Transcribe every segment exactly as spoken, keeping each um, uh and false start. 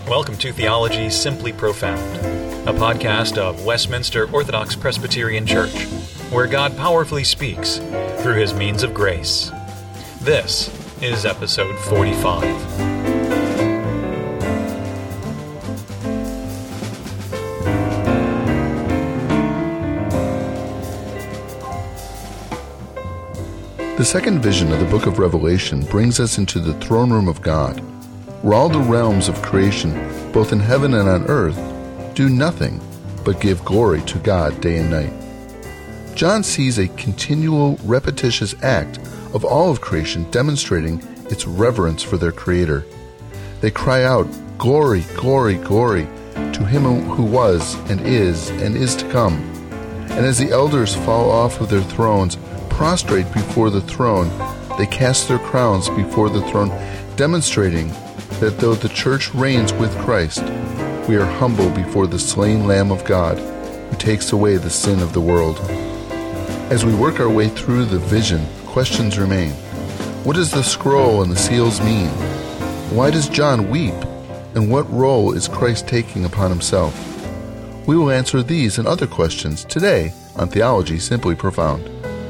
Welcome to Theology Simply Profound, a podcast of Westminster Orthodox Presbyterian Church, where God powerfully speaks through his means of grace. This is episode forty-five. The second vision of the book of Revelation brings us into the throne room of God, where all the realms of creation, both in heaven and on earth, do nothing but give glory to God day and night. John sees a continual, repetitious act of all of creation demonstrating its reverence for their Creator. They cry out, "Glory, glory, glory," to him who was, and is, and is to come. And as the elders fall off of their thrones, prostrate before the throne, they cast their crowns before the throne, demonstrating that though the church reigns with Christ, we are humble before the slain Lamb of God, who takes away the sin of the world. As we work our way through the vision, questions remain. What does the scroll and the seals mean? Why does John weep? And what role is Christ taking upon himself? We will answer these and other questions today on Theology Simply Profound.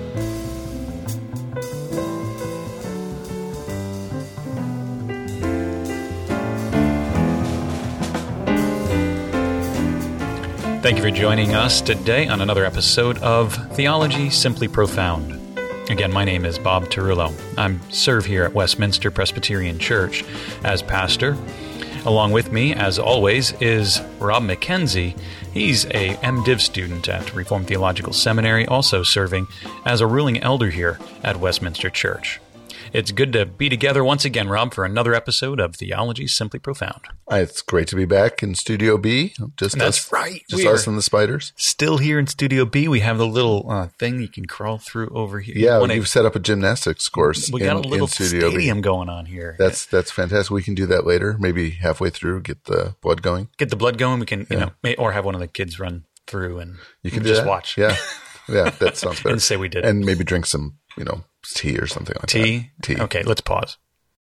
Thank you for joining us today on another episode of Theology Simply Profound. Again, my name is Bob Tarullo. I serve here at Westminster Presbyterian Church as pastor. Along with me, as always, is Rob McKenzie. He's a MDiv student at Reformed Theological Seminary, also serving as a ruling elder here at Westminster Church. It's good to be together once again, Rob, for another episode of Theology Simply Profound. It's great to be back in Studio B. Just That's us, right. Just we us and the spiders. Still here in Studio B. We have the little uh, thing you can crawl through over here. Yeah, you you've set up a gymnastics course. We in, got a little in Studio stadium B. going on here. That's that's fantastic. We can do that later. Maybe halfway through, get the blood going. Get the blood going. We can, you Yeah. know, may, or have one of the kids run through and You can just do that. watch. Yeah, yeah, that sounds better. And say we did. And maybe drink some, you know, tea or something like Tea? that. Tea. Okay, let's pause.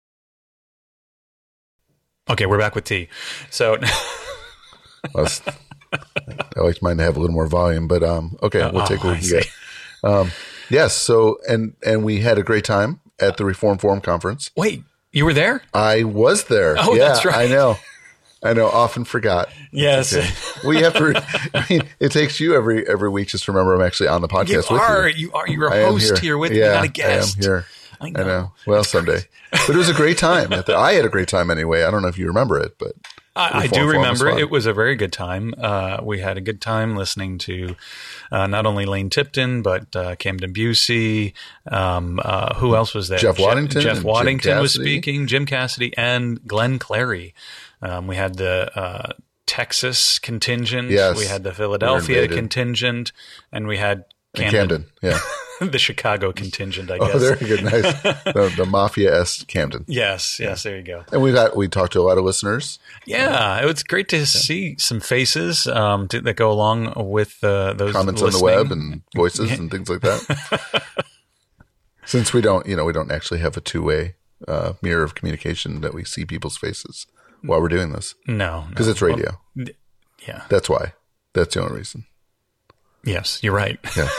Okay, we're back with tea. So, I, was, I like mine to have a little more volume, but um, okay, we'll Oh, take what I we can see. get. Um, yes. So and and we had a great time at the Reform Forum conference. wait, you were there? I was there. Oh, yeah, that's right. I know. I know. Often forgot. Yes. Okay. We have to. I mean, it takes you every every week just to remember I'm actually on the podcast You with are. you. You are. You're a I am host here. here with yeah, me, not a guest. I am here. I know. I know. Well, someday. But it was a great time. At the, I had a great time anyway. I don't know if you remember it, but I, I Reform do Forum remember was fun. it was a very good time. Uh, we had a good time listening to uh, not only Lane Tipton, but uh, Camden Busey. Um, uh, who else was there? Jeff Je- Waddington Jeff and Waddington Jim was Cassidy. speaking, Jim Cassidy, and Glenn Clary. Um, we had the uh, Texas contingent. Yes. We had the We were Philadelphia invaded. contingent, and we had in Camden. Camden. Yeah. the Chicago contingent, I guess. Oh, very good. Nice. the, the mafia-esque Camden. Yes, yes, there you go. And we got we talked to a lot of listeners. Yeah, it was great to see some faces um, to, that go along with uh, those Comments listening. on the web and voices and things like that. Since we don't, you know, we don't actually have a two-way uh, mirror of communication that we see people's faces while we're doing this No, because no. it's radio. Well, yeah. That's why. That's the only reason. Yes, you're right. Yeah.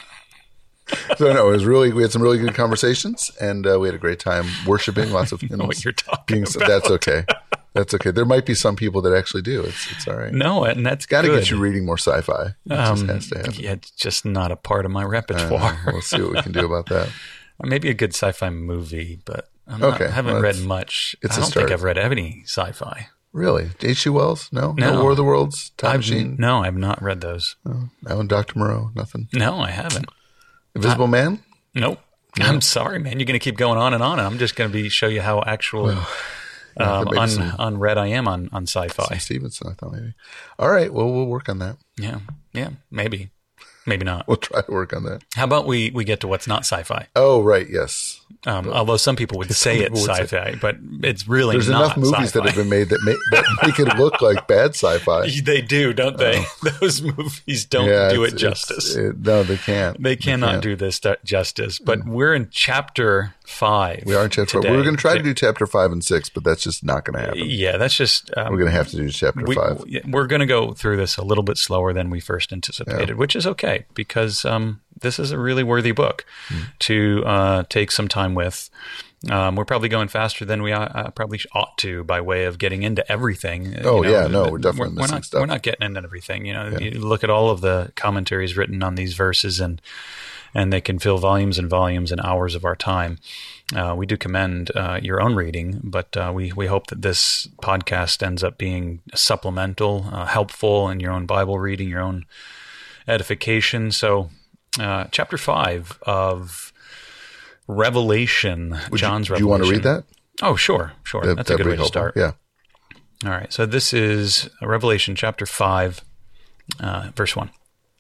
So no, it was really. We had some really good conversations, and uh, we had a great time worshiping. Lots of hymns. know what you're talking being, about. That's okay. That's okay. There might be some people that actually do. It's it's all right. No, and that's Got to good. get you reading more sci-fi. It Um, just has to happen. yeah, it's just not a part of my Uh, repertoire. we'll see what we can do about that. Maybe a good sci-fi movie, but I'm not, Okay, I haven't well, read that's- much. it's I a don't start. think I've read any sci-fi. Really, H G. Wells? No, No. War of the Worlds, Time I've, Machine. no, I've not read those. No, Alan Doctor Moreau. Nothing. No, I haven't. Invisible Man. Nope. I'm sorry, man. You're going to keep going on and on, and I'm just going to be show you how actual yeah, um, maybe un, some- unread I am on, on sci-fi. Sam Stevenson. I thought maybe. All right. Well, we'll work on that. Yeah, yeah, maybe, maybe not. We'll try to work on that. How about we, we get to what's not sci-fi? Oh, right. Yes. Um, although some people would say people it's would say- sci-fi, but it's really There's not enough movies sci-fi. that have been made that make, that make it look like bad sci-fi. They do, don't they? Those movies don't Yeah, do it's- it justice. it's- it- no, they can't. They cannot can't. do this du- justice. But we're in chapter five. We are in chapter today. five. We were going to try to do chapter five and six, but that's just not going to happen. Yeah, that's just... Um, we're going to have to do chapter we, five. We're going to go through this a little bit slower than we first anticipated, Yeah. which is okay, because um, this is a really worthy book mm. to uh, take some time with. Um, we're probably going faster than we uh, probably ought to by way of getting into everything. Oh, you know, yeah, no, we're definitely we're, missing we're not, stuff. We're not getting into everything. You know, Yeah. you look at all of the commentaries written on these verses, and and they can fill volumes and volumes and hours of our time. Uh, we do commend uh, your own reading, but uh, we, we hope that this podcast ends up being supplemental, uh, helpful in your own Bible reading, your own edification. So uh, chapter five of Revelation, Would John's you, Revelation. Do you want to read that? Oh, sure, sure. That, That's a good way to helpful. start. Yeah. All right. So this is Revelation chapter five, uh, verse one.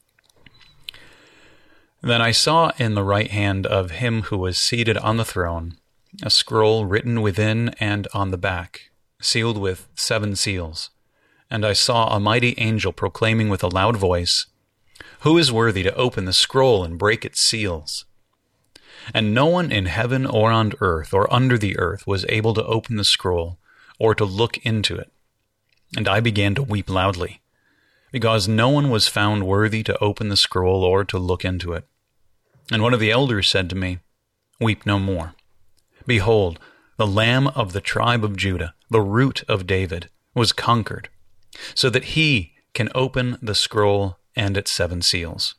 Then I saw in the right hand of him who was seated on the throne a scroll written within and on the back, sealed with seven seals. And I saw a mighty angel proclaiming with a loud voice, "Who is worthy to open the scroll and break its seals?" And no one in heaven or on earth or under the earth was able to open the scroll or to look into it. And I began to weep loudly, because no one was found worthy to open the scroll or to look into it. And one of the elders said to me, "Weep no more. Behold, the Lamb of the tribe of Judah, the Root of David, was conquered, so that he can open the scroll and its seven seals."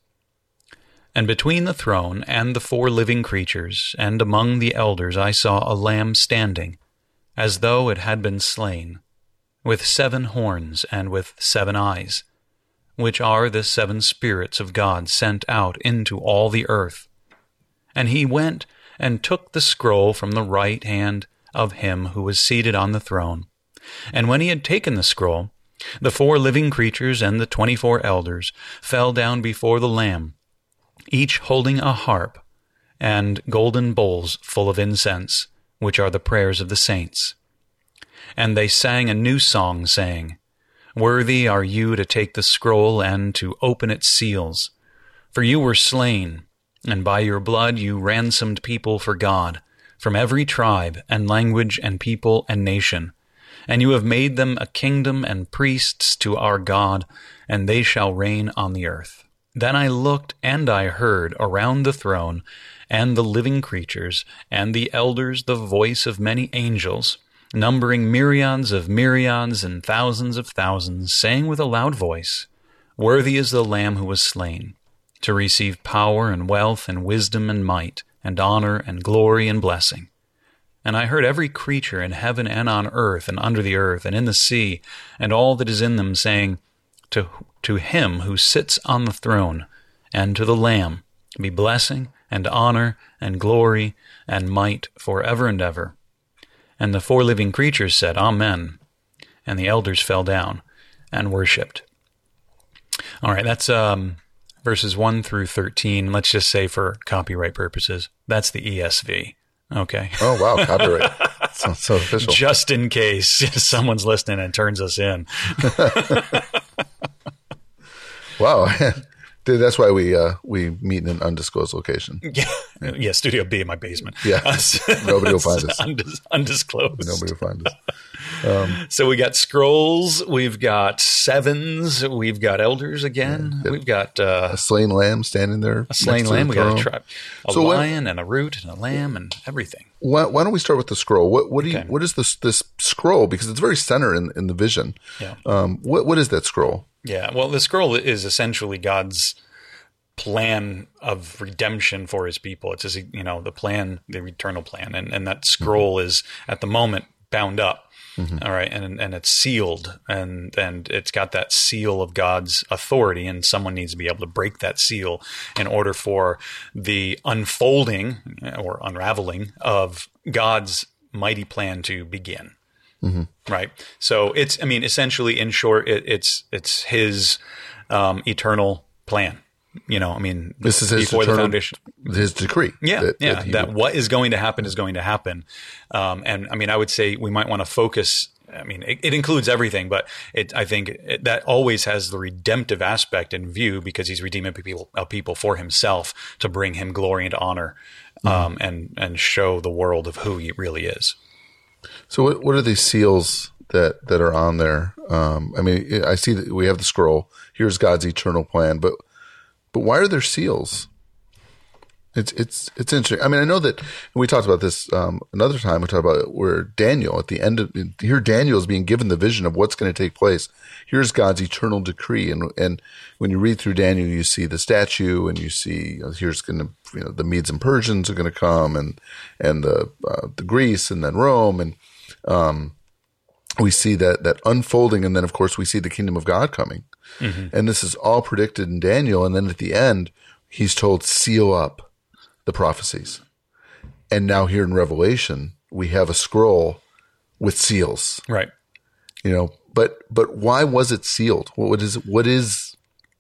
And between the throne and the four living creatures, and among the elders, I saw a lamb standing, as though it had been slain, with seven horns and with seven eyes, which are the seven spirits of God sent out into all the earth. And he went and took the scroll from the right hand of him who was seated on the throne. And when he had taken the scroll, the four living creatures and the twenty-four elders fell down before the Lamb, each holding a harp and golden bowls full of incense, which are the prayers of the saints. And they sang a new song, saying, "Worthy are you to take the scroll and to open its seals. For you were slain, and by your blood you ransomed people for God, from every tribe and language and people and nation. And you have made them a kingdom and priests to our God, and they shall reign on the earth." Then I looked, and I heard around the throne, and the living creatures, and the elders, the voice of many angels, numbering myriads of myriads and thousands of thousands, saying with a loud voice, "Worthy is the Lamb who was slain, to receive power and wealth and wisdom and might, and honor and glory and blessing." And I heard every creature in heaven and on earth and under the earth and in the sea, and all that is in them, saying, To, to him who sits on the throne, and to the Lamb, be blessing and honor and glory and might forever and ever. And the four living creatures said, "Amen." And the elders fell down and worshipped. All right, that's um, verses one through thirteen. Let's just say for copyright purposes, that's the E S V. Okay. Oh, wow, copyright. Sounds so official. Just in case someone's listening and turns us in. Wow. Dude, that's why we uh, we meet in an undisclosed location. Yeah, yeah. Studio B in my basement. Yeah, nobody will find us. Undis- undisclosed. Nobody will find us. Um, so we got scrolls, we've got sevens, we've got elders again, yeah, we've got uh, a slain lamb standing there. A slain lamb. We got a tribe, a so lion, when, and a root, and a lamb, and everything. Why, why don't we start with the scroll? What what do you, okay. what is this this scroll? Because it's very center in, in the vision. Yeah. Um. What what is that scroll? Yeah. Well, the scroll is essentially God's plan of redemption for his people. It's just, you know, the plan, the eternal plan. And, and that scroll mm-hmm. is at the moment bound up. Mm-hmm. All right. And, and it's sealed, and, and it's got that seal of God's authority, and someone needs to be able to break that seal in order for the unfolding or unraveling of God's mighty plan to begin. Mm-hmm. Right. So it's, I mean, essentially, in short, it, it's, it's his um, eternal plan. You know, I mean, this is his before eternal, the foundation, his decree. Yeah, that, yeah. That, that would... what is going to happen is going to happen. Um, and I mean, I would say we might want to focus. I mean, it, it includes everything, but it, I think it, that always has the redemptive aspect in view, because he's redeeming people, uh, people for himself to bring him glory and honor um, and and show the world of who he really is. So what what are these seals that, that are on there? Um, I mean, I see that we have the scroll. Here's God's eternal plan, but but why are there seals? It's it's it's interesting. I mean, I know that we talked about this um, another time. We talked about where Daniel at the end of here, Daniel is being given the vision of what's going to take place. Here's God's eternal decree, and and when you read through Daniel, you see the statue, and you see here's going to you know the Medes and Persians are going to come, and and the uh, the Greece, and then Rome, and um, we see that that unfolding, and then of course we see the kingdom of God coming, mm-hmm. and this is all predicted in Daniel, and then at the end he's told seal up the prophecies. And now here in Revelation, we have a scroll with seals. Right. You know, but but why was it sealed? What is what is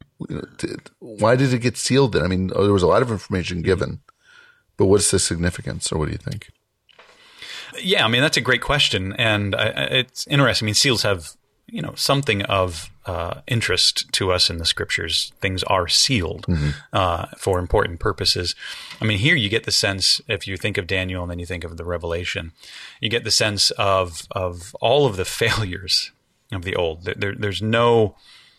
why did it get sealed then? I mean, there was a lot of information given, but what's the significance, or what do you think? Yeah, I mean, that's a great question, and I, it's interesting. I mean, seals have, you know, something of uh, interest to us in the scriptures. Things are sealed mm-hmm. uh, for important purposes. I mean, here you get the sense, if you think of Daniel and then you think of the Revelation, you get the sense of of all of the failures of the old. There, there's no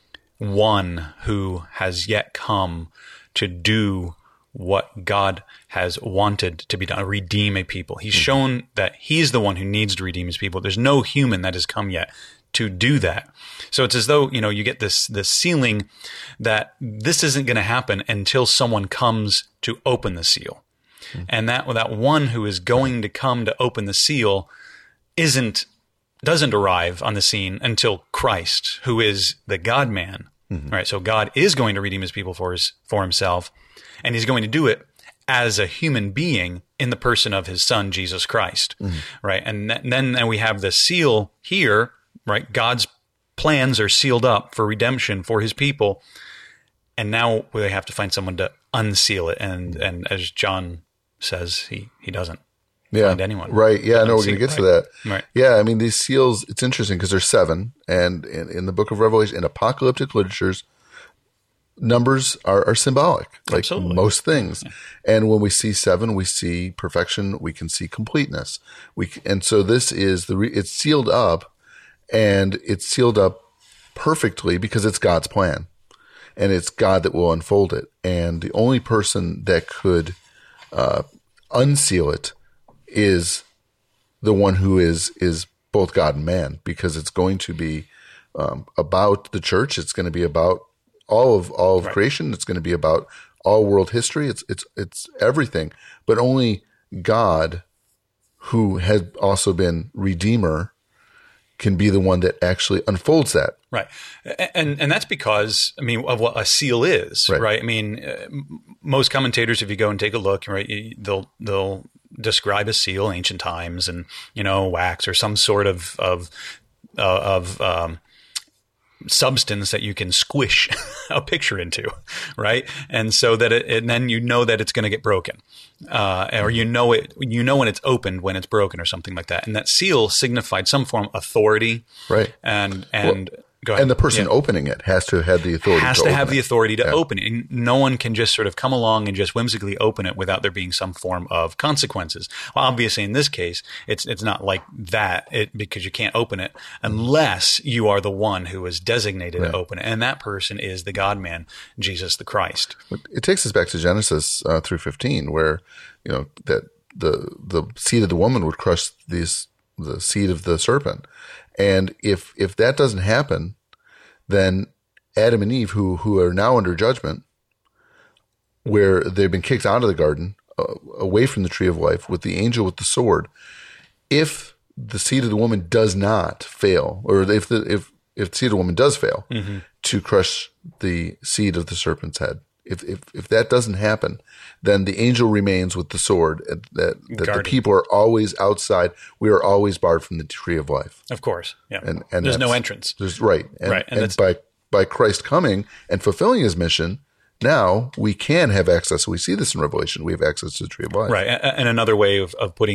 one who has yet come to do what God has wanted to be done, redeem a people. He's mm-hmm. shown that he's the one who needs to redeem his people. There's no human that has come yet to do that. So it's as though, you know, you get this, this ceiling that this isn't going to happen until someone comes to open the seal. Mm-hmm. And that, that one who is going to come to open the seal isn't, doesn't arrive on the scene until Christ, who is the God-man. Mm-hmm. Right. So God is going to redeem his people for his, for himself, and he's going to do it as a human being in the person of his son, Jesus Christ. Mm-hmm. Right. And, th- and then and we have the seal here. Right, God's plans are sealed up for redemption for his people, and now they have to find someone to unseal it. And and as John says, he he doesn't yeah, find anyone. Right. Yeah, I know we're going to get right. to that. Right. Yeah, I mean, these seals, it's interesting because there's seven, and in, in the book of Revelation, in apocalyptic literatures, numbers are, are symbolic, like Absolutely. most things. Yeah. And when we see seven, we see perfection, we can see completeness. We And so this is, the re, it's sealed up, and it's sealed up perfectly because it's God's plan, and it's God that will unfold it. And the only person that could uh, unseal it is the one who is is both God and man, because it's going to be um, about the church. It's going to be about all of all of right. creation. It's going to be about all world history. It's it's it's everything. But only God, who has also been Redeemer, can be the one that actually unfolds that. Right. And and that's because, I mean, of what a seal is, right? right? I mean, uh, most commentators, if you go and take a look, right, they'll they'll describe a seal in ancient times and, you know, wax or some sort of of uh, of um, substance that you can squish a picture into, right? And so that it, and then you know that it's going to get broken, uh, or you know it, you know when it's opened, when it's broken, or something like that. And that seal signified some form of authority, right? And and. Well, Go ahead. And the person yeah. opening it has to have the authority. Has to, to open have it. the authority to yeah. open it. And no one can just sort of come along and just whimsically open it without there being some form of consequences. Well, obviously, in this case, it's it's not like that it, because you can't open it unless you are the one who is designated right. to open it. And that person is the God-man, Jesus the Christ. It takes us back to Genesis uh, three fifteen, where you know that the the seed of the woman would crush these the seed of the serpent. And if if that doesn't happen, then Adam and Eve, who who are now under judgment, where they've been kicked out of the garden, uh, away from the tree of life, with the angel with the sword, if the seed of the woman does not fail, or if the if if the seed of the woman does fail mm-hmm. to crush the seed of the serpent's head, if if if that doesn't happen, then the angel remains with the sword. That that the people are always outside. We are always barred from the tree of life. Of course, yeah. And, and there's no entrance. There's right, and, right. And, and by by Christ coming and fulfilling His mission, now we can have access. We see this in Revelation. We have access to the tree of life. Right. And another way of of putting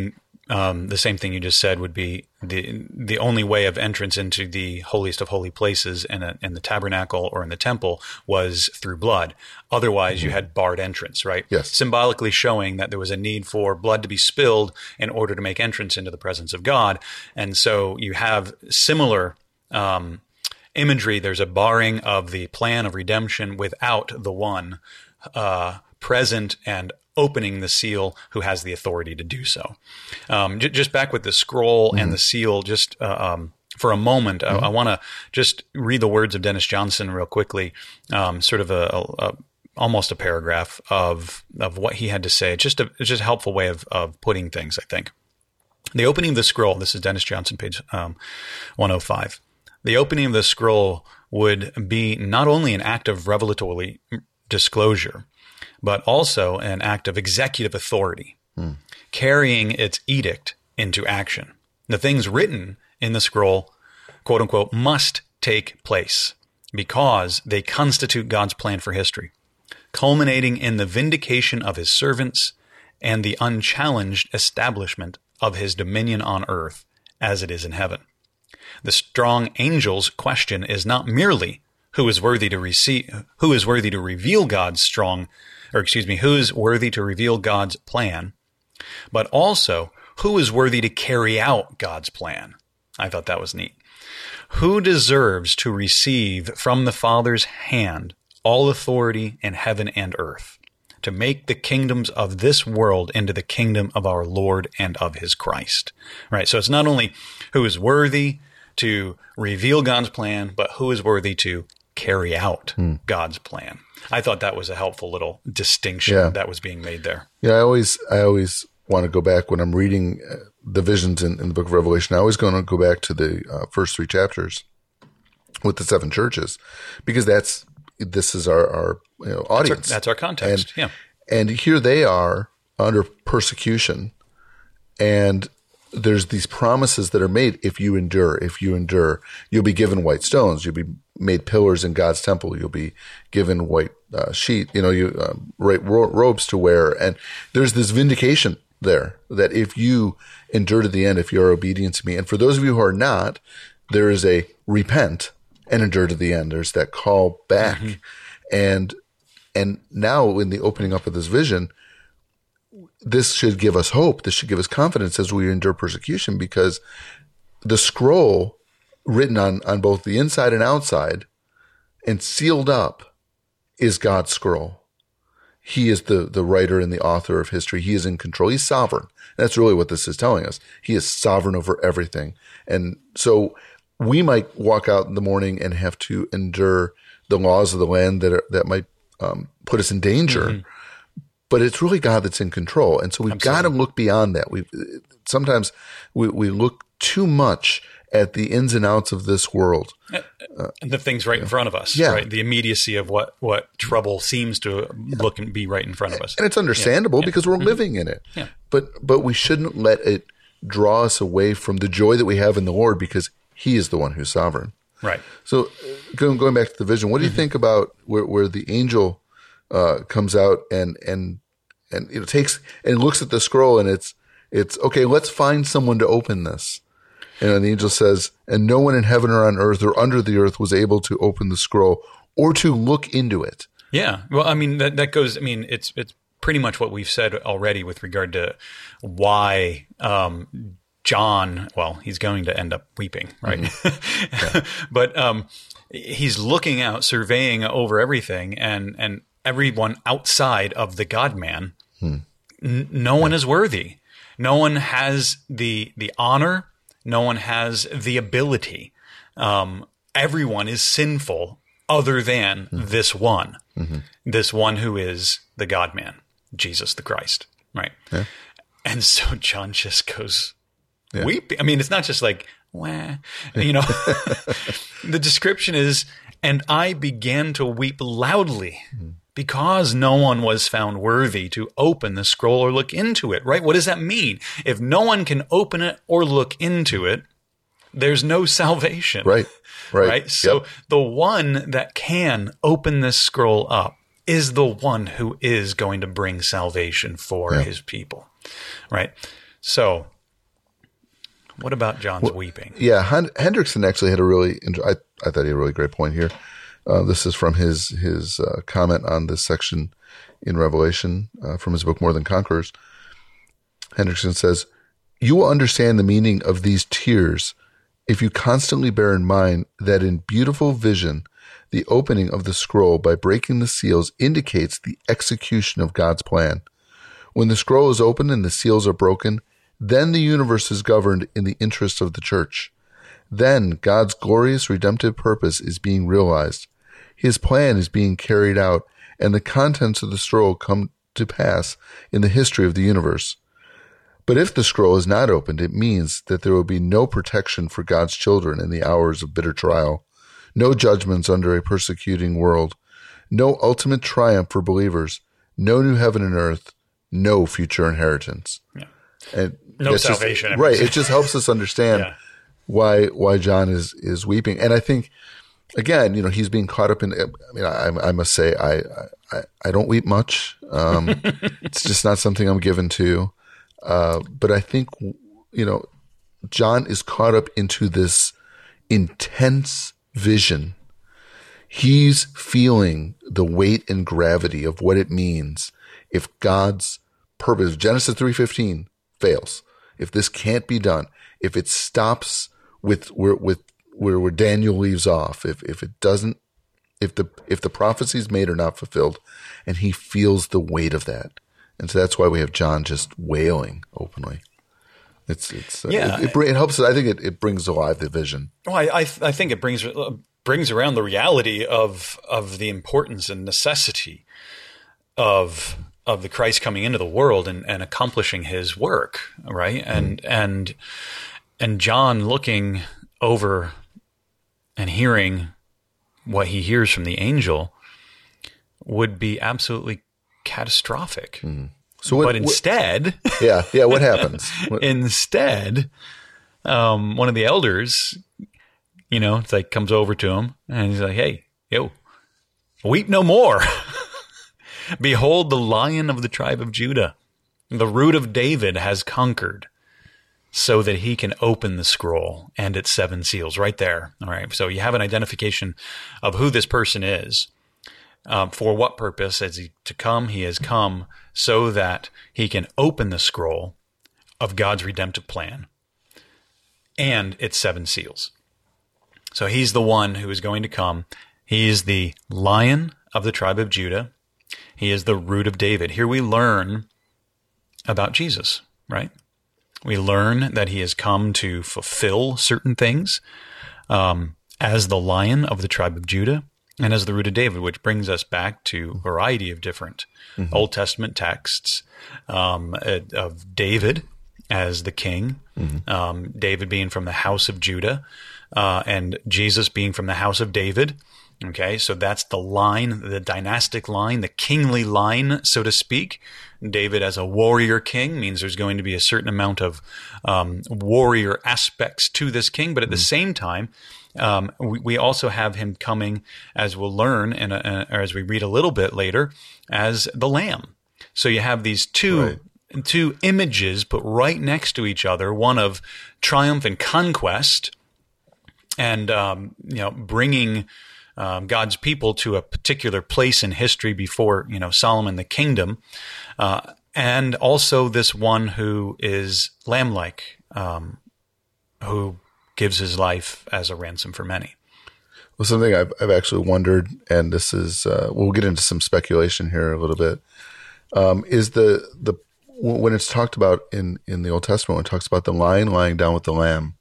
um, the same thing you just said would be the the only way of entrance into the holiest of holy places in, a, in the tabernacle or in the temple was through blood. Otherwise, mm-hmm. you had barred entrance, right? Yes. Symbolically showing that there was a need for blood to be spilled in order to make entrance into the presence of God. And so you have similar um, imagery. There's a barring of the plan of redemption without the one uh, present and opening the seal who has the authority to do so. Um, j- just back with the scroll mm-hmm. and the seal, just uh, um, for a moment, mm-hmm. I, I want to just read the words of Dennis Johnson real quickly, um, sort of a, a, a almost a paragraph of of what he had to say. It's just a, it's just a helpful way of, of putting things, I think. The opening of the scroll, this is Dennis Johnson, page um, one oh five. The opening of the scroll would be not only an act of revelatory disclosure, but also an act of executive authority, hmm. carrying its edict into action. The things written in the scroll, quote unquote, must take place because they constitute God's plan for history, culminating in the vindication of his servants and the unchallenged establishment of his dominion on earth as it is in heaven. The strong angel's question is not merely who is worthy to receive, who is worthy to reveal God's strong or excuse me, who is worthy to reveal God's plan, but also who is worthy to carry out God's plan. I thought that was neat. Who deserves to receive from the Father's hand all authority in heaven and earth, to make the kingdoms of this world into the kingdom of our Lord and of his Christ. Right. So it's not only who is worthy to reveal God's plan, but who is worthy to carry out hmm. God's plan. I thought that was a helpful little distinction yeah. that was being made there. Yeah, I always, I always want to go back when I'm reading the visions in, in the book of Revelation. I always going to go back to the uh, first three chapters with the seven churches, because that's this is our, our you know, audience. That's our, that's our context. And, yeah, and here they are under persecution, and there's these promises that are made. If you endure, if you endure, you'll be given white stones. You'll be made pillars in God's temple. You'll be given white uh, sheet, you know, you uh, right ro- robes to wear. And there's this vindication there that if you endure to the end, if you're obedient to me, and for those of you who are not, there is a repent and endure to the end. There's that call back. Mm-hmm. And, and now in the opening up of this vision, this should give us hope. This should give us confidence as we endure persecution, because the scroll written on, on both the inside and outside and sealed up is God's scroll. He is the, the writer and the author of history. He is in control. He's sovereign. That's really what this is telling us. He is sovereign over everything. And so we might walk out in the morning and have to endure the laws of the land that are, that might um, put us in danger. Mm-hmm. But it's really God that's in control. And so we've got to look beyond that. We sometimes we, we look too much at the ins and outs of this world. Uh, the things right in front of us, yeah. right? The immediacy of what, what trouble seems to yeah. look and be right in front of us. And it's understandable yeah. because we're mm-hmm. living in it. Yeah. But but we shouldn't let it draw us away from the joy that we have in the Lord, because he is the one who's sovereign. Right. So uh, going, going back to the vision, what do you mm-hmm. think about where, where the angel uh, comes out and, and, and it takes and looks at the scroll, and it's, it's okay, let's find someone to open this. And the angel says, and no one in heaven or on earth or under the earth was able to open the scroll or to look into it. Yeah. Well, I mean, that, that goes, I mean, it's, it's pretty much what we've said already with regard to why, um, John, well, he's going to end up weeping, right? Mm-hmm. Yeah. But, um, he's looking out, surveying over everything, and, and everyone outside of the God-man, hmm. n- no yeah. one is worthy. No one has the, the honor. No one has the ability. Um, everyone is sinful other than mm-hmm. this one, mm-hmm. this one who is the God-man, Jesus the Christ, right? Yeah. And so John just goes yeah. weeping. I mean, it's not just like, wah, you know, the description is, and I began to weep loudly mm-hmm. because no one was found worthy to open the scroll or look into it, right? What does that mean? If no one can open it or look into it, there's no salvation. Right, right. Right? So yep. the one that can open this scroll up is the one who is going to bring salvation for yeah. his people, right? So What about John's well, weeping? Yeah, Hen- Hendrickson actually had a really, I, I thought he had a really great point here. Uh, this is from his his uh, comment on this section in Revelation uh, from his book More Than Conquerors. Hendrickson says, "You will understand the meaning of these tears if you constantly bear in mind that in beautiful vision, the opening of the scroll by breaking the seals indicates the execution of God's plan. When the scroll is opened and the seals are broken, then the universe is governed in the interest of the church. Then God's glorious redemptive purpose is being realized. His plan is being carried out, and the contents of the scroll come to pass in the history of the universe. But if the scroll is not opened, it means that there will be no protection for God's children in the hours of bitter trial, no judgments under a persecuting world, no ultimate triumph for believers, no new heaven and earth, no future inheritance." Yeah. And no salvation. Just, right. It just helps us understand yeah. why why John is is weeping. And I think, again, you know, he's being caught up in. I mean, I, I must say, I, I I don't weep much. Um, it's just not something I'm given to. Uh, but I think, you know, John is caught up into this intense vision. He's feeling the weight and gravity of what it means if God's purpose, Genesis three fifteen, fails. If this can't be done, if it stops with where with where, where Daniel leaves off, if if it doesn't, if the if the prophecies made are not fulfilled, and he feels the weight of that, and so that's why we have John just wailing openly. It's it's yeah. It, it, it helps. I think it, it brings alive the vision. Well, I I, I think it brings uh, brings around the reality of of the importance and necessity of. of the Christ coming into the world and, and accomplishing his work, right? And mm. and and John looking over and hearing what he hears from the angel would be absolutely catastrophic. Mm. So, what, but instead, what, yeah, yeah, what happens? What? Instead, um, one of the elders, you know, it's like comes over to him and he's like, "Hey, yo, weep no more." Behold, the Lion of the tribe of Judah, the Root of David, has conquered so that he can open the scroll and its seven seals right there. All right. So you have an identification of who this person is. Um, for what purpose is he to come? He has come so that he can open the scroll of God's redemptive plan and its seven seals. So he's the one who is going to come. He is the Lion of the tribe of Judah. He is the Root of David. Here we learn about Jesus, right? We learn that he has come to fulfill certain things um, as the Lion of the tribe of Judah and as the Root of David, which brings us back to a variety of different mm-hmm. Old Testament texts um, of David as the king, mm-hmm. um, David being from the house of Judah, uh, and Jesus being from the house of David. Okay, so that's the line, the dynastic line, the kingly line, so to speak. David as a warrior king means there's going to be a certain amount of um, warrior aspects to this king, but at mm. the same time, um, we, we also have him coming, as we'll learn, and or as we read a little bit later, as the Lamb. So you have these two right. two images put right next to each other, one of triumph and conquest, and um, you know, bringing Um, God's people to a particular place in history before, you know, Solomon the kingdom, uh, and also this one who is lamb-like, um, who gives his life as a ransom for many. Well, something I've, I've actually wondered, and this is, uh, we'll get into some speculation here a little bit, um, is the, the, when it's talked about in, in the Old Testament, when it talks about the lion lying down with the lamb,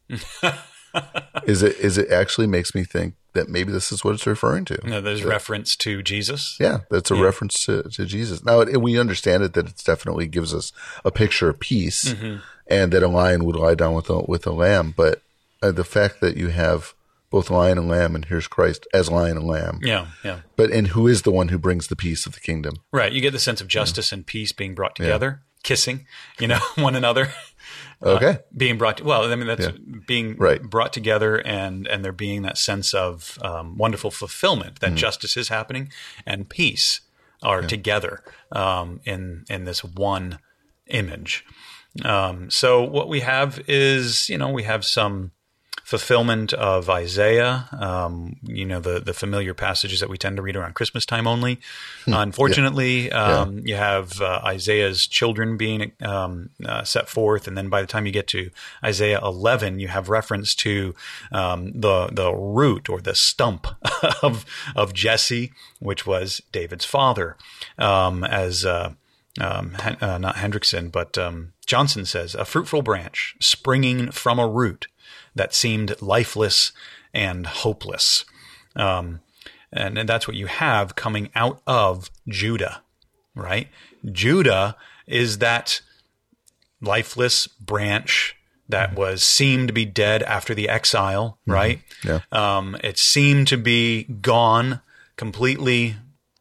is it, is it actually makes me think that maybe this is what it's referring to. No, there's that, reference to Jesus. Yeah, that's a yeah. reference to, to Jesus. Now, it, we understand it that it definitely gives us a picture of peace, mm-hmm. and that a lion would lie down with a, with a lamb. But uh, the fact that you have both lion and lamb, and here's Christ as lion and lamb. Yeah, yeah. But and who is the one who brings the peace of the kingdom? Right. You get the sense of justice yeah. and peace being brought together, yeah. kissing, you know, one another. Okay. Uh, being brought to, well, I mean, that's yeah. being right. brought together, and, and there being that sense of um, wonderful fulfillment that mm. justice is happening and peace are yeah. together um, in in this one image. Um, so what we have is, you know, we have some fulfillment of Isaiah, um, you know, the, the familiar passages that we tend to read around Christmas time only. Hmm. Unfortunately, yeah. Um, yeah. you have uh, Isaiah's children being um, uh, set forth, and then by the time you get to Isaiah eleven, you have reference to um, the the root or the stump of of Jesse, which was David's father, um, as uh, um, uh, not Hendrickson, but um, Johnson says, a fruitful branch springing from a root that seemed lifeless and hopeless. Um, and, and that's what you have coming out of Judah, right? Judah is that lifeless branch that was seemed to be dead after the exile, right? Mm-hmm. Yeah. Um, it seemed to be gone, completely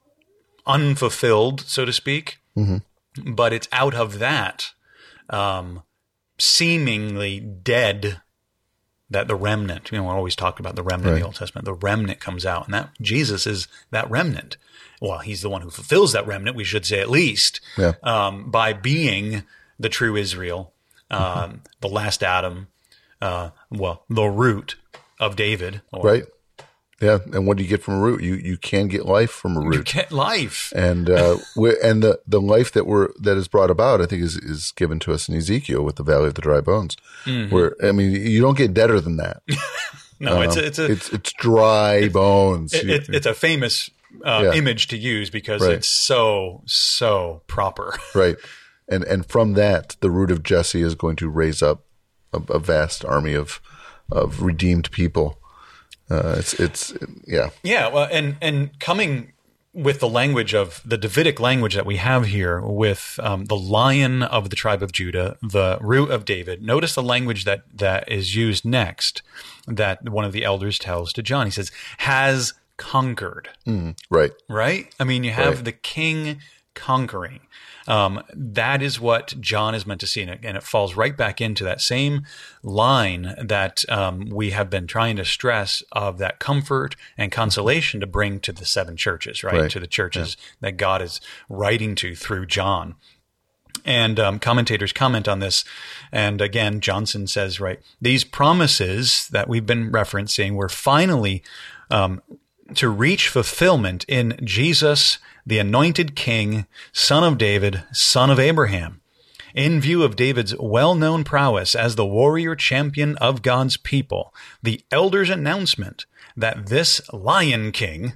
unfulfilled, so to speak. Mm-hmm. But it's out of that um, seemingly dead that the remnant, you know, we're always talking about the remnant right. in the Old Testament, the remnant comes out, and that Jesus is that remnant. Well, he's the one who fulfills that remnant, we should say at least, yeah. um, by being the true Israel, um, mm-hmm. the last Adam, uh, well, the root of David. Or, right. Yeah, and what do you get from a root? You you can get life from a root. You get life, and uh, and the, the life that we're that is brought about, I think, is is given to us in Ezekiel with the Valley of the Dry Bones. Mm-hmm. Where I mean, you don't get deader than that. no, uh, it's a, it's a it's it's dry it's, bones. It, it, it's a famous uh, yeah. image to use because right. it's so so proper. Right, and and from that, the root of Jesse is going to raise up a, a vast army of of redeemed people. Uh, it's, it's, yeah. Yeah. Well, and, and coming with the language of the Davidic language that we have here with um, the Lion of the tribe of Judah, the root of David, notice the language that, that is used next that one of the elders tells to John. He says, has conquered. Mm, right. Right? I mean, you have right. the king conquering. Um, that is what John is meant to see. And it, and it falls right back into that same line that um, we have been trying to stress of that comfort and consolation to bring to the seven churches, right? right. To the churches yeah. that God is writing to through John. And um, commentators comment on this. And again, Johnson says, right, these promises that we've been referencing were finally um, to reach fulfillment in Jesus, the anointed king, son of David, son of Abraham. In view of David's well-known prowess as the warrior champion of God's people, the elders' announcement that this Lion King,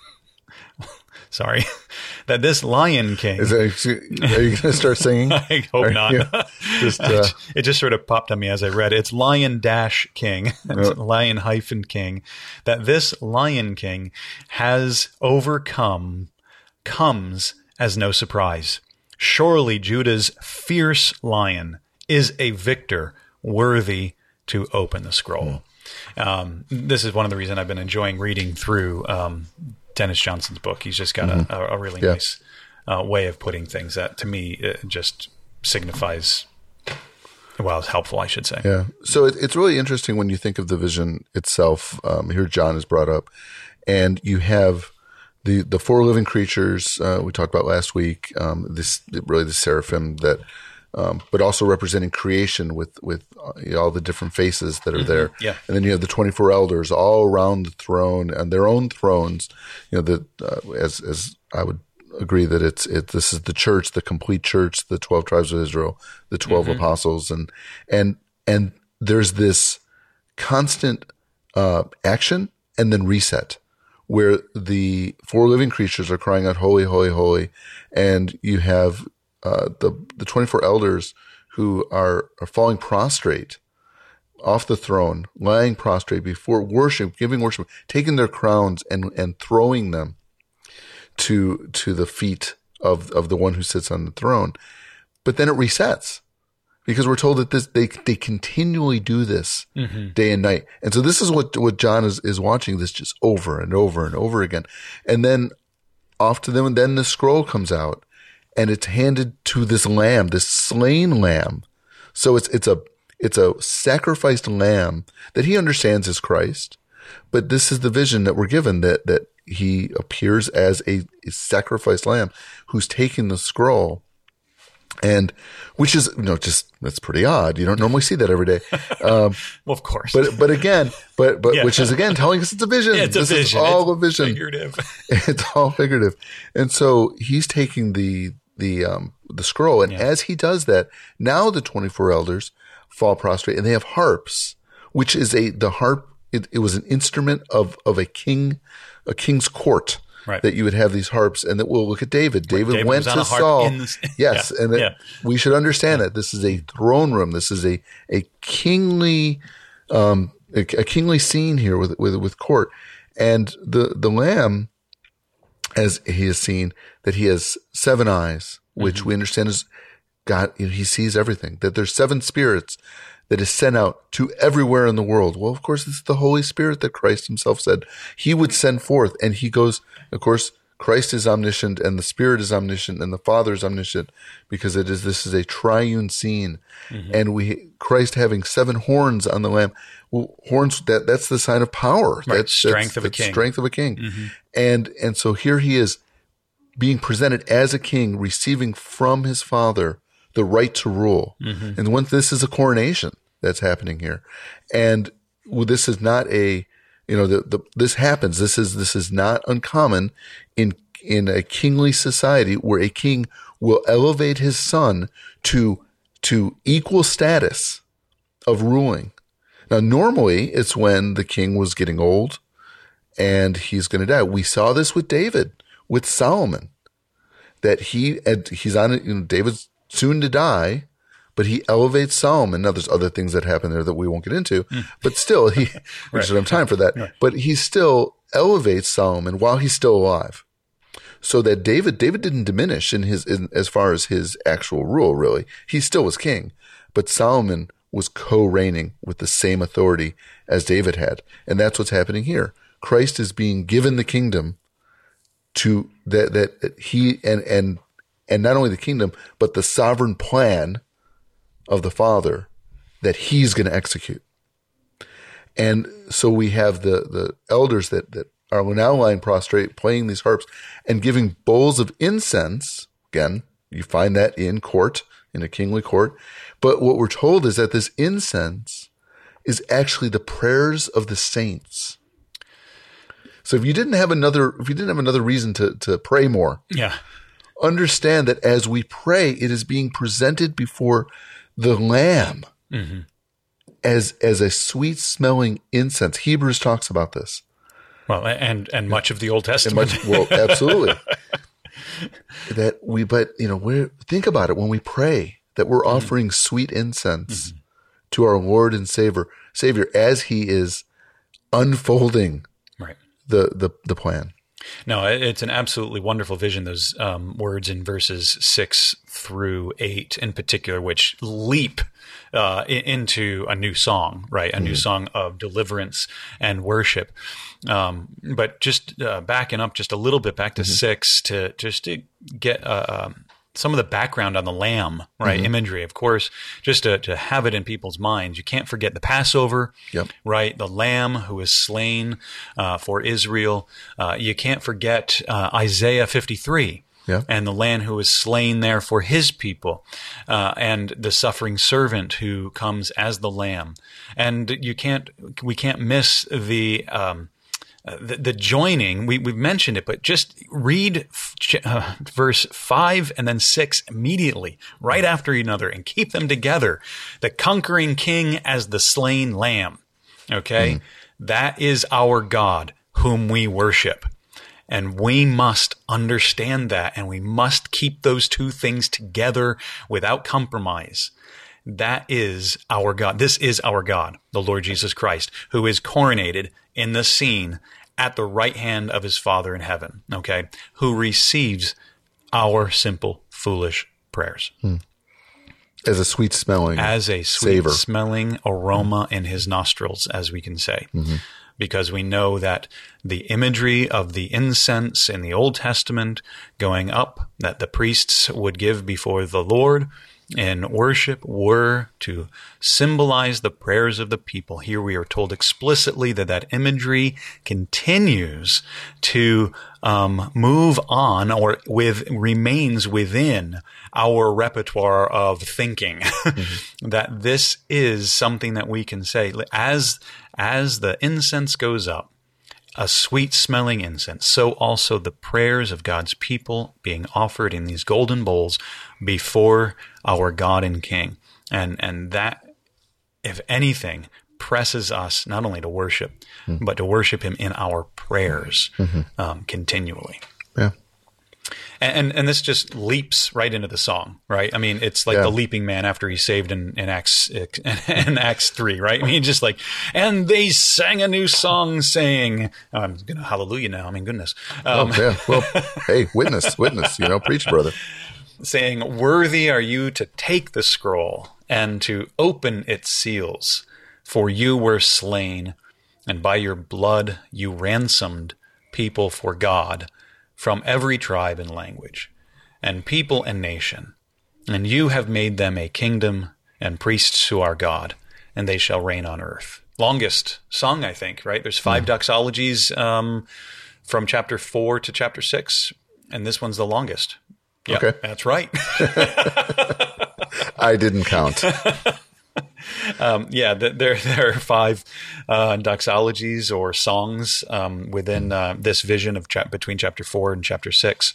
sorry, that this Lion King. Is that, are you going to start singing? I hope are not. You, just, uh, it just sort of popped on me as I read it. It's Lion Dash King, it's no. Lion hyphen King, that this Lion King has overcome, comes as no surprise. Surely Judah's fierce lion is a victor worthy to open the scroll. Mm. Um, this is one of the reasons I've been enjoying reading through um, Dennis Johnson's book. He's just got mm-hmm. a, a really yeah. nice uh, way of putting things that, to me, it just signifies, well, it's helpful, I should say. Yeah. So it, it's really interesting when you think of the vision itself. Um, here John is brought up, and you have the the four living creatures uh, we talked about last week. Um, this really the seraphim that. Um, but also representing creation with with you know, all the different faces that are mm-hmm. there. Yeah. And then you have the twenty-four elders all around the throne and their own thrones. You know, the, uh, as as I would agree that it's it. This is the church, the complete church, the twelve tribes of Israel, the twelve mm-hmm. apostles, and and and there's this constant uh, action and then reset, where the four living creatures are crying out, "Holy, holy, holy," and you have Uh, the the twenty-four elders who are, are falling prostrate off the throne, lying prostrate before worship, giving worship, taking their crowns and and throwing them to to the feet of of the one who sits on the throne. But then it resets, because we're told that this they they continually do this mm-hmm. day and night. And so this is what what John is is watching, this just over and over and over again. And then off to them, and then the scroll comes out. And it's handed to this lamb, this slain lamb. So it's it's a it's a sacrificed lamb that he understands is Christ. But this is the vision that we're given, that that he appears as a, a sacrificed lamb who's taking the scroll And which is, you know, just, that's pretty odd. You don't normally see that every day. Um, well, of course. But, but again, but, but, yeah. which is again telling us it's a vision. Yeah, it's a this vision. is all it's a vision. Figurative. It's all figurative. And so he's taking the, the, um, the scroll. And yeah. as he does that, now the twenty-four elders fall prostrate and they have harps, which is a, the harp, it, it was an instrument of, of a king, a king's court. Right. That you would have these harps, and that we'll look at David. David, David went to Saul. The, yes, yeah, and that yeah. we should understand that this is a throne room. This is a a kingly, um, a, a kingly scene here with with with court, and the the Lamb, as he has seen, that he has seven eyes, which mm-hmm. we understand is God. You know, he sees everything. That there's seven spirits that is sent out to everywhere in the world. Well, of course, it's the Holy Spirit that Christ himself said he would send forth. And he goes, of course, Christ is omniscient and the Spirit is omniscient and the Father is omniscient because it is, this is a triune scene. Mm-hmm. And we, Christ having seven horns on the Lamb, well, horns, that, that's the sign of power. Right. That's strength that's, of a that's king. Strength of a king. Mm-hmm. And, and so here he is being presented as a king, receiving from his Father the right to rule. Mm-hmm. And once this is a coronation that's happening here. And well, this is not a, you know, the, the, this happens. This is, this is not uncommon in, in a kingly society where a king will elevate his son to, to equal status of ruling. Now, normally it's when the king was getting old and he's going to die. We saw this with David, with Solomon, that he, he's on, you know, David's soon to die, but he elevates Solomon. Now, there's other things that happen there that we won't get into, mm. but still, he, we right. don't have time for that. Right. But he still elevates Solomon while he's still alive, so that David, David didn't diminish in his, in, as far as his actual rule. Really, he still was king, but Solomon was co-reigning with the same authority as David had, and that's what's happening here. Christ is being given the kingdom to that that he and and. And not only the kingdom, but the sovereign plan of the Father that he's going to execute. And so we have the, the elders that, that are now lying prostrate, playing these harps and giving bowls of incense. Again, you find that in court, in a kingly court. But what we're told is that this incense is actually the prayers of the saints. So if you didn't have another, if you didn't have another reason to, to pray more. Yeah. Understand that as we pray, it is being presented before the Lamb mm-hmm. as as a sweet smelling incense. Hebrews talks about this. Well, and and much of the Old Testament. Much, well, absolutely. that we, but you know, we think about it when we pray that we're mm-hmm. offering sweet incense mm-hmm. to our Lord and Savior, Savior as He is unfolding right. the the the plan. No, it's an absolutely wonderful vision, those um, words in verses six through eight in particular, which leap uh, into a new song, right? A mm-hmm. new song of deliverance and worship. Um, but just uh, backing up just a little bit back to mm-hmm. six to just to get uh, um, some of the background on the Lamb, right? Mm-hmm. Imagery, of course, just to, to have it in people's minds. You can't forget the Passover, yep. right? The Lamb who was slain uh, for Israel. Uh, you can't forget uh, Isaiah fifty-three. Yeah. And the Lamb who was slain there for his people, uh, and the suffering servant who comes as the Lamb. And you can't, we can't miss the, um, The, the joining, we, we've mentioned it, but just read uh, verse five and then six immediately, right after another, and keep them together. The conquering king as the slain lamb. Okay? Mm. That is our God whom we worship. And we must understand that, and we must keep those two things together without compromise. That is our God. This is our God, the Lord Jesus Christ, who is coronated in the scene at the right hand of his Father in heaven, okay, who receives our simple, foolish prayers. Hmm. As a sweet smelling As a sweet savor. smelling aroma mm-hmm. in his nostrils, as we can say. Mm-hmm. Because we know that the imagery of the incense in the Old Testament going up that the priests would give before the Lord in worship were to symbolize the prayers of the people. Here we are told explicitly that that imagery continues to um, move on or with remains within our repertoire of thinking. Mm-hmm. That this is something that we can say as as the incense goes up, a sweet smelling incense, so also the prayers of God's people being offered in these golden bowls before our God and King. And and that, if anything, presses us not only to worship, mm-hmm. but to worship him in our prayers mm-hmm. um, continually. Yeah. And, and this just leaps right into the song, right? I mean, it's like yeah. the leaping man after he's saved in, in Acts in Acts three, right? I mean, just like, and they sang a new song saying, oh, I'm going to hallelujah now. I mean, goodness. Um, oh, yeah. Well, hey, witness, witness, you know, preach, brother. Saying, worthy are you to take the scroll and to open its seals, for you were slain, and by your blood you ransomed people for God from every tribe and language, and people and nation. And you have made them a kingdom and priests to our God, and they shall reign on earth. Longest song, I think, right? There's five mm. doxologies um, from chapter four to chapter six, and this one's the longest. Yep, okay. That's right. I didn't count. Um, yeah, th- there there are five uh, doxologies or songs um, within uh, this vision of cha- between chapter four and chapter six,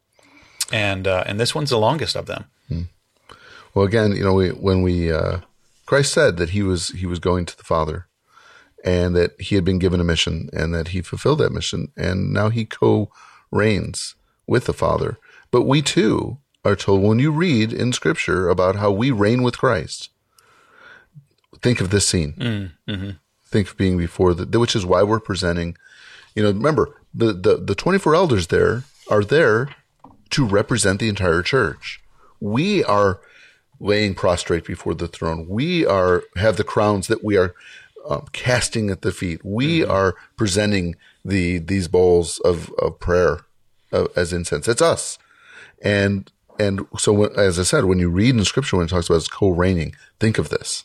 and uh, and this one's the longest of them. Hmm. Well, again, you know, we, when we uh, Christ said that he was he was going to the Father, and that he had been given a mission, and that he fulfilled that mission, and now he co-reigns with the Father. But we too are told, when you read in Scripture about how we reign with Christ. Think of this scene. Mm, mm-hmm. Think of being before the, which is why we're presenting, you know, remember the, the, the twenty-four elders there are there to represent the entire church. We are laying prostrate before the throne. We are, have the crowns that we are um, casting at the feet. We mm-hmm. are presenting the, these bowls of, of prayer uh, as incense. It's us. And, and so when, as I said, when you read in Scripture, when it talks about us co-reigning, think of this.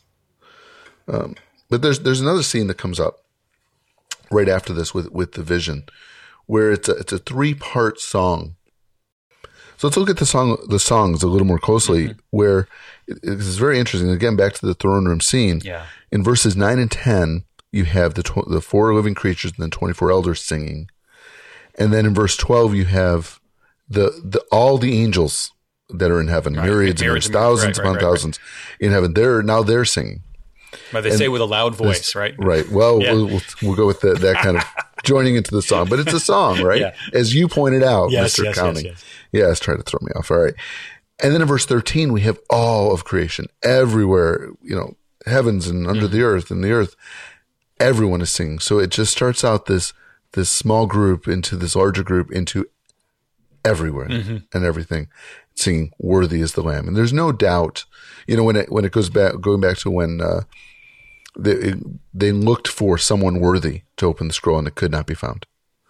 Um, but there's there's another scene that comes up right after this with, with the vision, where it's a it's a three part song. So let's look at the song the songs a little more closely. Mm-hmm. Where it, it's very interesting. Again, back to the throne room scene. Yeah. In verses nine and ten, you have the tw- the four living creatures and then twenty-four elders singing, and then in verse twelve you have the the all the angels that are in heaven, right. myriads, myriads and thousands right, upon right, right, thousands right. in heaven. They're now they're singing. But they and say with a loud voice, right? Right. Well, yeah. we'll, we'll we'll go with the, that kind of joining into the song, but it's a song, right? Yeah. As you pointed out, yes, Mister Yes, Counting. Yes, yes. yes, try to throw me off. All right. And then in verse thirteen, we have all of creation everywhere, you know, heavens and under mm-hmm. the earth and the earth. Everyone is singing. So it just starts out this, this small group into this larger group into everywhere mm-hmm. and everything singing worthy is the Lamb. And there's no doubt, you know, when it, when it goes back, going back to when, uh, They, they looked for someone worthy to open the scroll and it could not be found.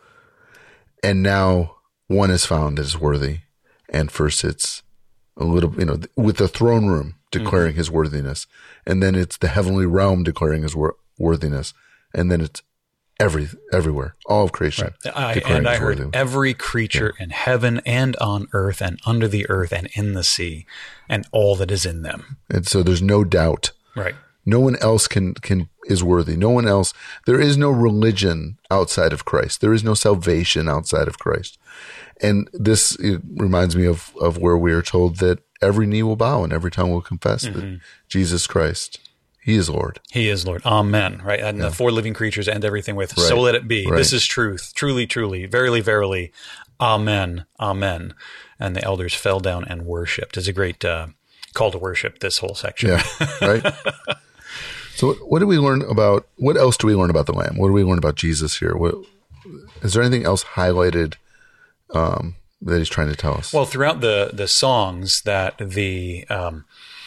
And now one is found that is worthy. And first it's a little, you know, with the throne room declaring mm-hmm. his worthiness. And then it's the heavenly realm declaring his wor- worthiness. And then it's every everywhere, all of creation. Right. I, and I heard worthiness. Every creature yeah. in heaven and on earth and under the earth and in the sea and all that is in them. And so there's no doubt. Right. No one else can, can, is worthy. No one else. There is no religion outside of Christ. There is no salvation outside of Christ. And this it reminds me of, of where we are told that every knee will bow and every tongue will confess mm-hmm. that Jesus Christ, he is Lord. He is Lord. Amen. Right. And yeah. the four living creatures end everything with, right. so let it be. Right. This is truth. Truly, truly, verily, verily. Amen. Amen. And the elders fell down and worshiped. It's a great uh, call to worship, this whole section. Yeah. Right. So what do we learn about, what else do we learn about the Lamb? What do we learn about Jesus here? What, is there anything else highlighted um, that he's trying to tell us? Well, throughout the, the songs that the um,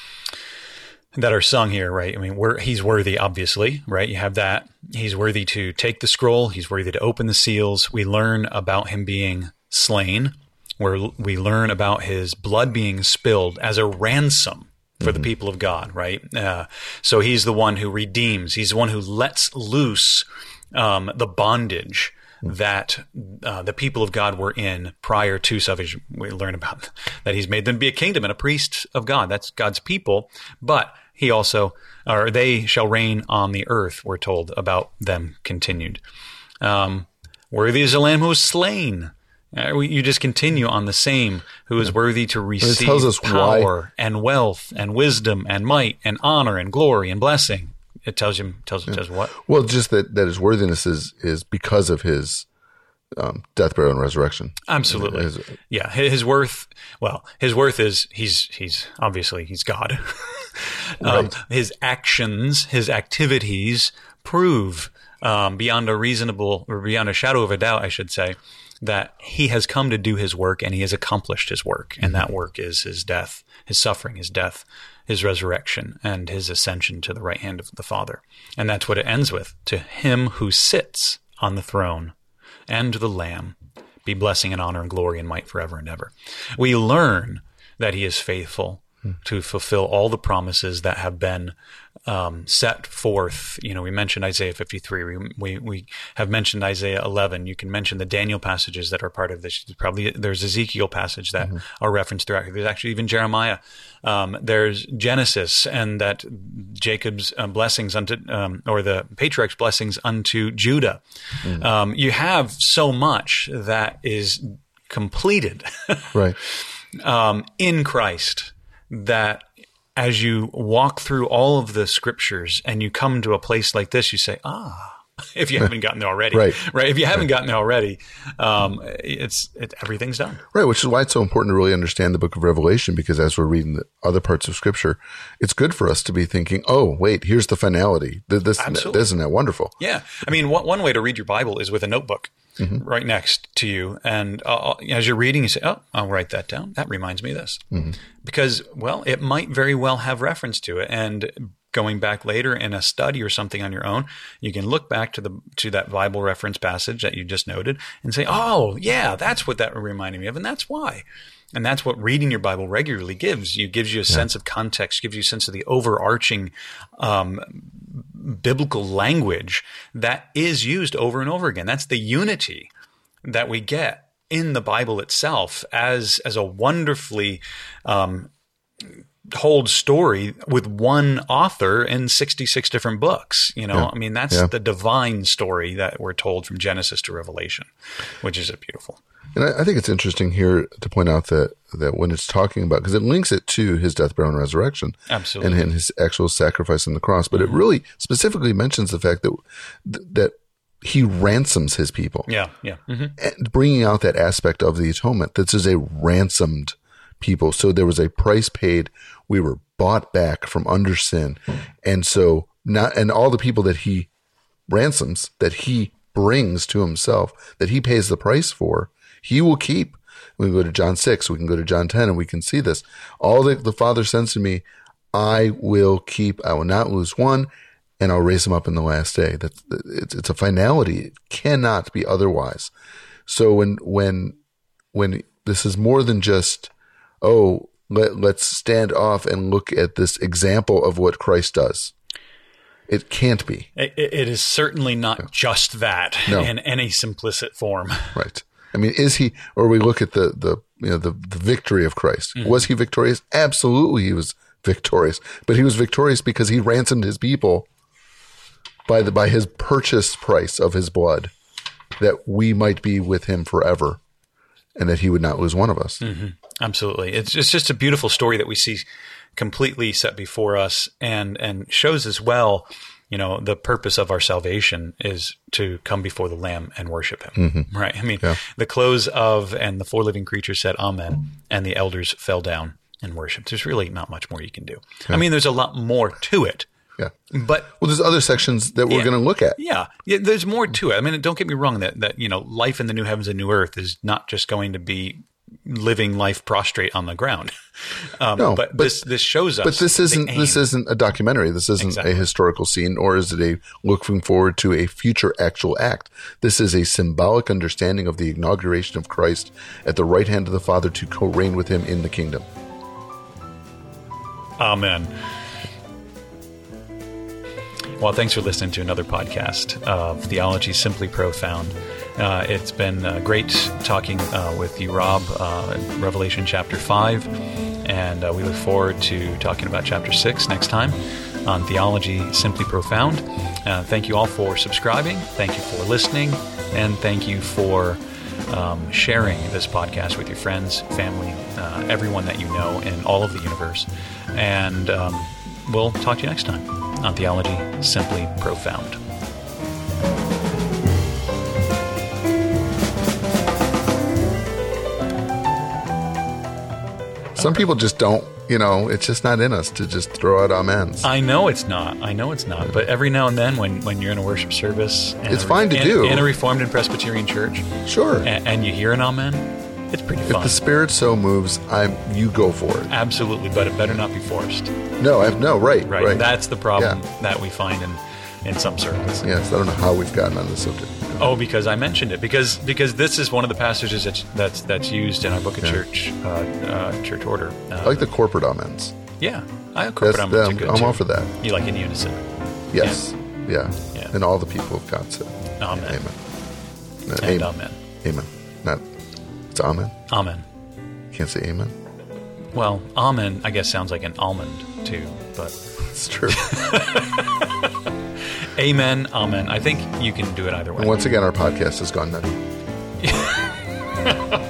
that are sung here, right? I mean, we're, he's worthy, obviously, right? You have that. He's worthy to take the scroll. He's worthy to open the seals. We learn about him being slain, where we learn about his blood being spilled as a ransom for the people of God, right? Uh, so he's the one who redeems. He's the one who lets loose um, the bondage that uh, the people of God were in prior to salvation. We learn about that he's made them be a kingdom and a priest of God. That's God's people. But he also, or they shall reign on the earth, we're told about them continued. Um, worthy is the Lamb who was slain. Uh, we, you just continue on the same, who is worthy to receive tells us power why. and wealth and wisdom and might and honor and glory and blessing. It tells you, tells you, tells you what? Well, just that, that his worthiness is, is because of his um, death, burial, and resurrection. Absolutely. His, yeah. His, his worth, well, his worth is he's, he's obviously he's God. um, right. His actions, his activities prove um, beyond a reasonable, or beyond a shadow of a doubt, I should say, that he has come to do his work and he has accomplished his work. And that work is his death, his suffering, his death, his resurrection, and his ascension to the right hand of the Father. And that's what it ends with. To him who sits on the throne and to the Lamb be blessing and honor and glory and might forever and ever. We learn that he is faithful hmm. to fulfill all the promises that have been um, set forth. You know, we mentioned Isaiah fifty-three. We, we we have mentioned Isaiah eleven. You can mention the Daniel passages that are part of this. Probably there's Ezekiel passage that mm-hmm. are referenced throughout here. There's actually even Jeremiah. Um, there's Genesis, and that Jacob's uh, blessings unto, um, or the patriarch's blessings unto Judah. Mm-hmm. Um, you have so much that is completed, right, um, in Christ, that as you walk through all of the scriptures and you come to a place like this, you say, ah, if you haven't gotten there already, right. right? If you haven't right. gotten there already, um, it's, it, everything's done. Right. Which is why it's so important to really understand the book of Revelation, because as we're reading the other parts of scripture, it's good for us to be thinking, oh, wait, here's the finality. This, Absolutely. Isn't that wonderful? Yeah. I mean, one, one way to read your Bible is with a notebook. Mm-hmm. right next to you. And uh, as you're reading, you say, oh, I'll write that down. That reminds me of this. Mm-hmm. Because, well, it might very well have reference to it. And going back later in a study or something on your own, you can look back to the to that Bible reference passage that you just noted and say, oh, yeah, that's what that reminded me of. And that's why. And that's what reading your Bible regularly gives you. Gives you a yeah. sense of context, gives you a sense of the overarching um, biblical language that is used over and over again. That's the unity that we get in the Bible itself as as a wonderfully um, told story with one author in sixty-six different books. You know, yeah. I mean, that's yeah. the divine story that we're told from Genesis to Revelation, which is beautiful. And I, I think it's interesting here to point out that, that when it's talking about, because it links it to his death, burial, and resurrection. Absolutely. And, and his actual sacrifice on the cross. But mm-hmm. it really specifically mentions the fact that, that he ransoms his people. Yeah, yeah. Mm-hmm. And bringing out that aspect of the atonement. This is a ransomed people. So there was a price paid. We were bought back from under sin. And so not, and all the people that he ransoms, that he brings to himself, that he pays the price for, he will keep. We can go to John six, we can go to John ten, and we can see this. All that the Father sends to me, I will keep. I will not lose one, and I'll raise him up in the last day. That's it's, it's a finality. It cannot be otherwise. So when when when this is more than just, oh, let, let's stand off and look at this example of what Christ does. It can't be. It, it is certainly not no. just that no. in any simplicit form. Right. I mean, is he, or we look at the, the, you know, the, the victory of Christ. Mm-hmm. Was he victorious? Absolutely. He was victorious, but he was victorious because he ransomed his people by the, by his purchase price of his blood, that we might be with him forever and that he would not lose one of us. Mm-hmm. Absolutely. It's just, it's just a beautiful story that we see completely set before us, and, and shows as well, you know, the purpose of our salvation is to come before the Lamb and worship him, mm-hmm. right? I mean, yeah. the close of, and the four living creatures said, Amen, and the elders fell down and worshiped. There's really not much more you can do. Yeah. I mean, there's a lot more to it. Yeah. But well, there's other sections that we're yeah, going to look at. Yeah. Yeah. There's more to it. I mean, don't get me wrong that, that, you know, life in the new heavens and new earth is not just going to be living life prostrate on the ground. Um, no, but, but this, this shows us. But this isn't, this isn't a documentary. This isn't exactly. a historical scene, or is it a looking forward to a future actual act? This is a symbolic understanding of the inauguration of Christ at the right hand of the Father to co-reign with him in the kingdom. Amen. Well, thanks for listening to another podcast of Theology Simply Profound. Uh, it's been uh, great talking uh, with you, Rob, uh, in Revelation chapter five, and uh, we look forward to talking about chapter six next time on Theology Simply Profound. Uh, thank you all for subscribing. Thank you for listening, and thank you for um, sharing this podcast with your friends, family, uh, everyone that you know in all of the universe. And um, we'll talk to you next time on Theology Simply Profound. Some people just don't, you know, it's just not in us to just throw out amens. I know it's not. I know it's not. But every now and then when, when you're in a worship service... And it's a, fine to and, do. In a Reformed and Presbyterian church. Sure. And, and you hear an amen, it's pretty fun. If the Spirit so moves, I'm, you go for it. Absolutely, but it better not be forced. No, I have, no, right, right. right. That's the problem Yeah. that we find in, in some circles. Yes, I don't know how we've gotten on this subject. Oh, because I mentioned it. Because because this is one of the passages that's that's, that's used in our Book of Yeah. Church uh, uh, Church Order. Uh, I like the corporate amens. Yeah, I have corporate That's amens are them. good I'm too. all for that. You like in unison. Yes. Yeah. Yeah. And all the people of God said. Amen. Amen. No, And amen. amen. Amen. Not, it's amen. Amen. Can't say amen. Well, amen, I guess, sounds like an almond, too, but... It's true. Amen, amen. I think you can do it either way. And once again, our podcast has gone nutty.